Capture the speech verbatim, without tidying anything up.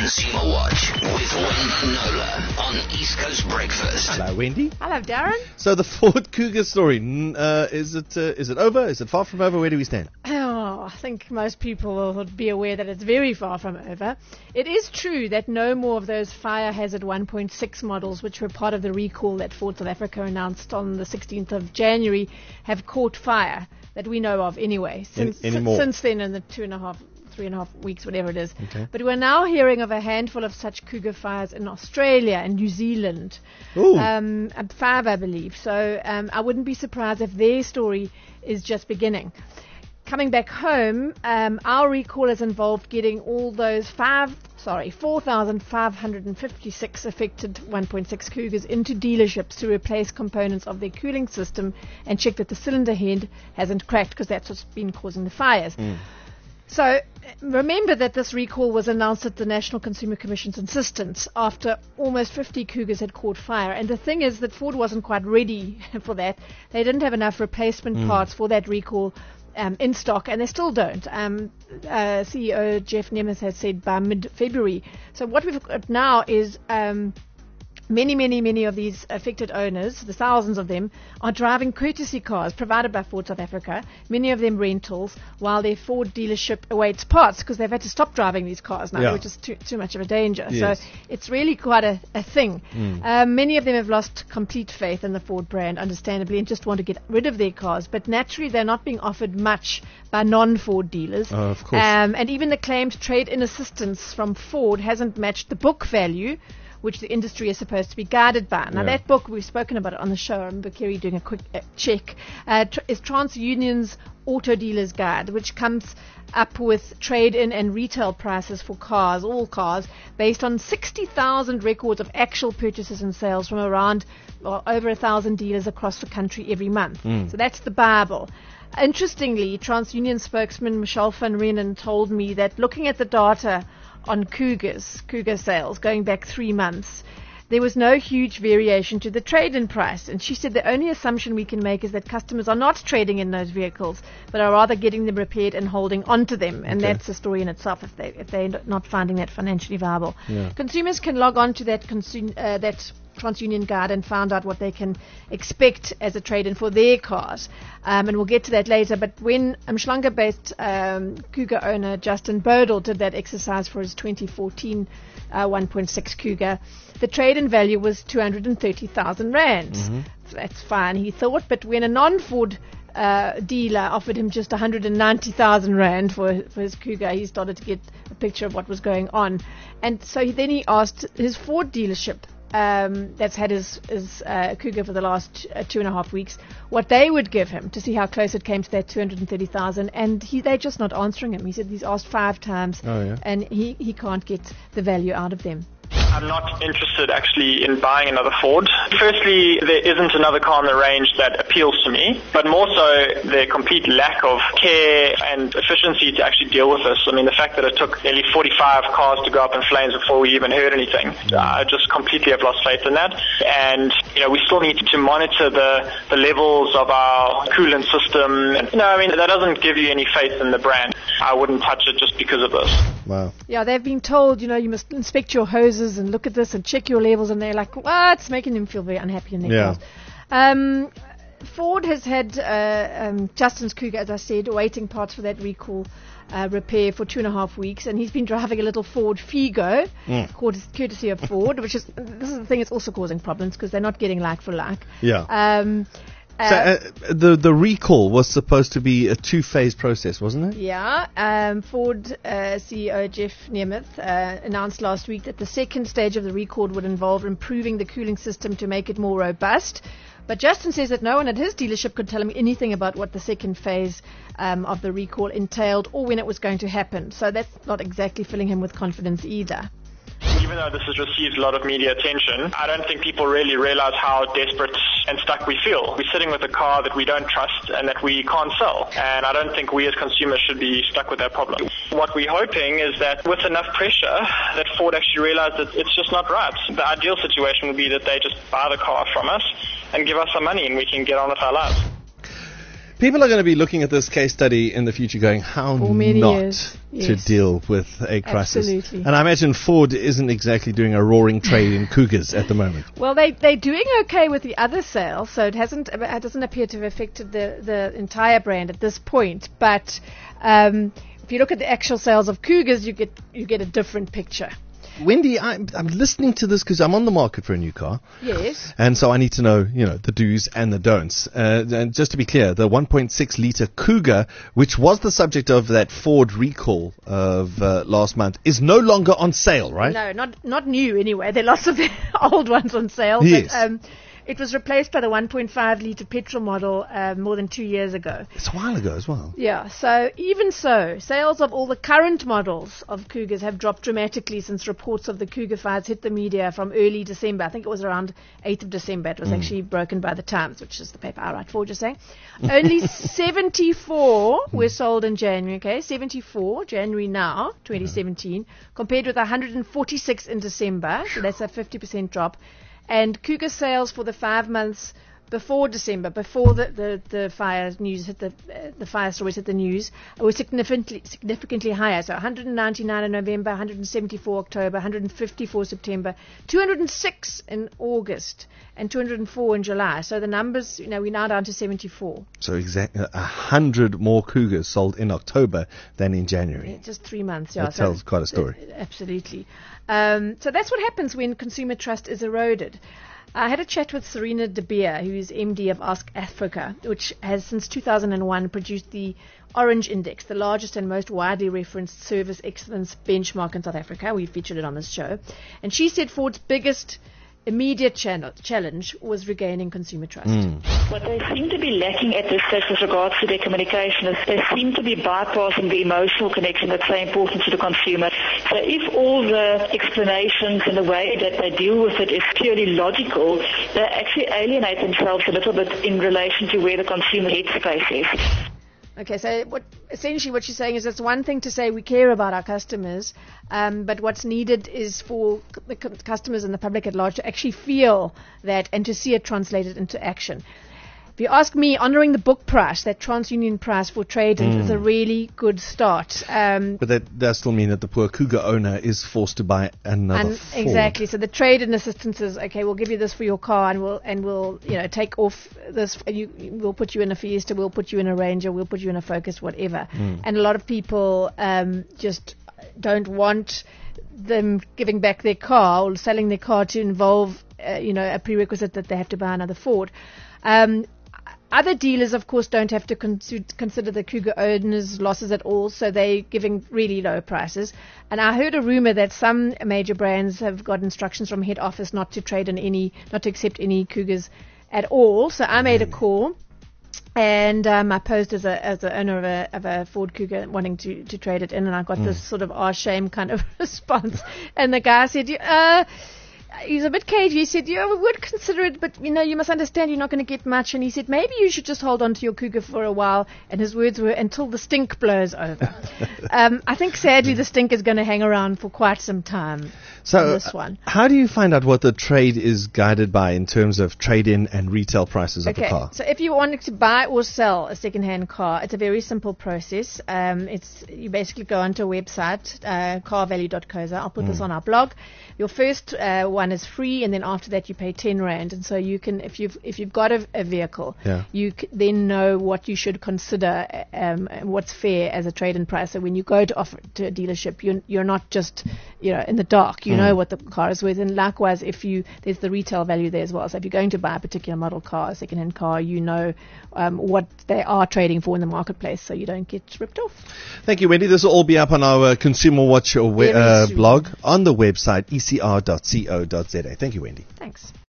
Consumer Watch with Wendy Nola on East Coast Breakfast. Hello, Wendy. Hello, Darren. So the Ford Cougar story, uh, is it uh, is it over? Is it far from over? Where do we stand? Oh, I think most people will be aware that it's very far from over. It is true that no more of those fire hazard one point six models, which were part of the recall that Ford South Africa announced on the sixteenth of January, have caught fire, that we know of anyway. Since, Any, anymore? since then, in the two and a half three and a half weeks, whatever it is. Okay. But we're now hearing of a handful of such cougar fires in Australia and New Zealand. Ooh. Um, at five, I believe. So um, I wouldn't be surprised if their story is just beginning. Coming back home, um, our recall has involved getting all those five, sorry, four thousand five hundred fifty-six affected one point six Cougars into dealerships to replace components of their cooling system and check that the cylinder head hasn't cracked, because that's what's been causing the fires. Mm. So remember that this recall was announced at the National Consumer Commission's insistence after almost fifty Cougars had caught fire. And the thing is that Ford wasn't quite ready for that. They didn't have enough replacement Mm. parts for that recall um, in stock, and they still don't. Um, uh, C E O Jeff Nemeth has said by mid-February. So what we've got now is Um, Many, many, many of these affected owners, the thousands of them, are driving courtesy cars provided by Ford South Africa, many of them rentals, while their Ford dealership awaits parts, because they've had to stop driving these cars now, Yeah. which is too, too much of a danger. Yes. So it's really quite a, a thing. Mm. Um, many of them have lost complete faith in the Ford brand, understandably, and just want to get rid of their cars. But naturally, they're not being offered much by non-Ford dealers. Oh, of course. Um, and even the claimed trade-in assistance from Ford hasn't matched the book value, which the industry is supposed to be guided by. Now, Yeah. that book, we've spoken about it on the show. I remember Kerry doing a quick uh, check. Uh, tr- is TransUnion's Auto Dealer's Guide, which comes up with trade-in and retail prices for cars, all cars, based on sixty thousand records of actual purchases and sales from around well, over one thousand dealers across the country every month. Mm. So that's the Bible. Interestingly, TransUnion spokesman Michelle van Reenen told me that looking at the data on Cougars, Cougar sales going back three months, there was no huge variation to the trade-in price. And she said the only assumption we can make is that customers are not trading in those vehicles, but are rather getting them repaired and holding onto them. And Okay. that's a story in itself if, they, if they're not finding that financially viable. Yeah. Consumers can log on to that, consu- uh, that TransUnion Guide and find out what they can expect as a trade-in for their cars. Um, and we'll get to that later. But when Umhlanga-based um, Cougar owner Justin Bodel did that exercise for his twenty fourteen uh, one point six Cougar, the trade-in value was two hundred thirty thousand rands. Mm-hmm. So that's fine, he thought. But when a non-Ford uh, dealer offered him just one hundred ninety thousand rand for, for his Cougar, he started to get a picture of what was going on. And so he, then he asked his Ford dealership, Um, that's had his, his uh, Cougar for the last uh, two and a half weeks, what they would give him to see how close it came to that two hundred thirty thousand, and he, they're just not answering him. He said he's asked five times, Oh, yeah. and he, he can't get the value out of them. I'm not interested actually in buying another Ford. Firstly, there isn't another car in the range that appeals to me, but more so the complete lack of care and efficiency to actually deal with this. I mean, the fact that it took nearly forty-five cars to go up in flames before we even heard anything, I just completely have lost faith in that. And, you know, we still need to monitor the, the levels of our coolant system. And, you know, I mean, that doesn't give you any faith in the brand. I wouldn't touch it just because of this. Wow. Yeah, they've been told, you know, you must inspect your hoses and look at this and check your levels, and they're like, what? It's making them feel very unhappy in their Yeah. cars. Um, Ford has had uh, um, Justin's Cougar, as I said, waiting parts for that recall uh, repair for two and a half weeks, and he's been driving a little Ford Figo, Mm. courtesy, courtesy of Ford, which is, this is the thing, it's also causing problems because they're not getting like for like. Yeah. Um, So uh, the the recall was supposed to be a two-phase process, wasn't it? Yeah, um, Ford uh, C E O Jeff Nemeth uh, announced last week that the second stage of the recall would involve improving the cooling system to make it more robust. But Justin says that no one at his dealership could tell him anything about what the second phase um, of the recall entailed or when it was going to happen. So that's not exactly filling him with confidence either. Even though this has received a lot of media attention, I don't think people really realize how desperate and stuck we feel. We're sitting with a car that we don't trust and that we can't sell. And I don't think we as consumers should be stuck with that problem. What we're hoping is that with enough pressure, that Ford actually realize that it's just not right. The ideal situation would be that they just buy the car from us and give us some money and we can get on with our lives. People are going to be looking at this case study in the future going, how For many not years. to Yes. deal with a crisis. Absolutely. And I imagine Ford isn't exactly doing a roaring trade in Cougars at the moment. Well, they, they're doing okay with the other sales, so it hasn't it doesn't appear to have affected the, the entire brand at this point. But um, if you look at the actual sales of Cougars, you get you get a different picture. Wendy, I'm, I'm listening to this because I'm on the market for a new car. Yes. And so I need to know, you know, the do's and the don'ts. Uh, and just to be clear, the one point six litre Cougar, which was the subject of that Ford recall of uh, last month, is no longer on sale, right? No, not not new anyway. There are lots of the old ones on sale. Yes. But, um, it was replaced by the one point five litre petrol model uh, more than two years ago. It's a while ago as well. Yeah, so even so, sales of all the current models of Cougars have dropped dramatically since reports of the Cougar fires hit the media from early December. I think it was around eighth of December. It was mm. actually broken by the Times, which is the paper I write for, just saying. Only seventy-four were sold in January, okay? seventy-four, January now, twenty seventeen, compared with one hundred forty-six in December. So that's a fifty percent drop. And Cougar sales for the five months before December, before the, the, the fire news hit the uh, the fire stories hit the news, were significantly significantly higher. So one hundred ninety-nine in November, one hundred seventy-four October, one hundred fifty-four September, two hundred six in August, and two hundred four in July. So the numbers, you know, we're now down to seventy-four. So exactly a hundred more Cougars sold in October than in January. Yeah, just three months. Yeah, that so tells quite a story. Uh, absolutely. Um, so that's what happens when consumer trust is eroded. I had a chat with Serena De Beer, who is M D of Ask Africa, which has since two thousand one produced the Orange Index, the largest and most widely referenced service excellence benchmark in South Africa. We featured it on this show. And she said Ford's biggest immediate channel, challenge was regaining consumer trust. Mm. What they seem to be lacking at this stage with regards to their communication is they seem to be bypassing the emotional connection that's so important to the consumer. So if all the explanations and the way that they deal with it is purely logical, they actually alienate themselves a little bit in relation to where the consumer headspace is. Okay, so what, essentially what she's saying is it's one thing to say we care about our customers, um, but what's needed is for c- the c- customers and the public at large to actually feel that and to see it translated into action. If you ask me, honouring the book price, that TransUnion price for trade-ins Mm. is a really good start. Um, But that does still mean that the poor Cougar owner is forced to buy another and Ford. exactly. So the trade-in assistance is, okay, we'll give you this for your car, and we'll and we'll you know take off this. And you, we'll put you in a Fiesta, we'll put you in a Ranger, we'll put you in a Focus, whatever. Mm. And a lot of people um, just don't want them giving back their car or selling their car to involve uh, you know a prerequisite that they have to buy another Ford. Um, Other dealers, of course, don't have to con- consider the Cougar owners' losses at all, so they're giving really low prices. And I heard a rumor that some major brands have got instructions from head office not to trade in any, not to accept any Cougars at all. So I made a call, and um, I posed as a as an owner of a of a Ford Cougar wanting to, to trade it in, and I got mm. this sort of our shame kind of response. And the guy said, uh. He's a bit cagey. He said, yeah, we would consider it, but, you know, you must understand you're not going to get much. And he said, maybe you should just hold on to your Cougar for a while. And his words were, until the stink blows over. um, I think, sadly, the stink is going to hang around for quite some time. So, on this one. How do you find out what the trade is guided by in terms of trade-in and retail prices of okay, the car? So if you wanted to buy or sell a second-hand car, it's a very simple process. Um, it's you basically go onto a website, uh, car value dot co za. I'll put mm. this on our blog. Your first uh, one is free, and then after that you pay ten rand. And so you can, if you've if you've got a, a vehicle, yeah. you c- then know what you should consider, um, and what's fair as a trade-in price. So when you go to offer to a dealership, you're you're not just you know in the dark. You mm. know what the car is worth. And likewise, if you there's the retail value there as well. So if you're going to buy a particular model car, a second-hand car, you know um, what they are trading for in the marketplace, so you don't get ripped off. Thank you, Wendy. This will all be up on our uh, Consumer Watch uh, we- uh, blog on the website e c r dot co dot za. Thank you, Wendy. Thanks.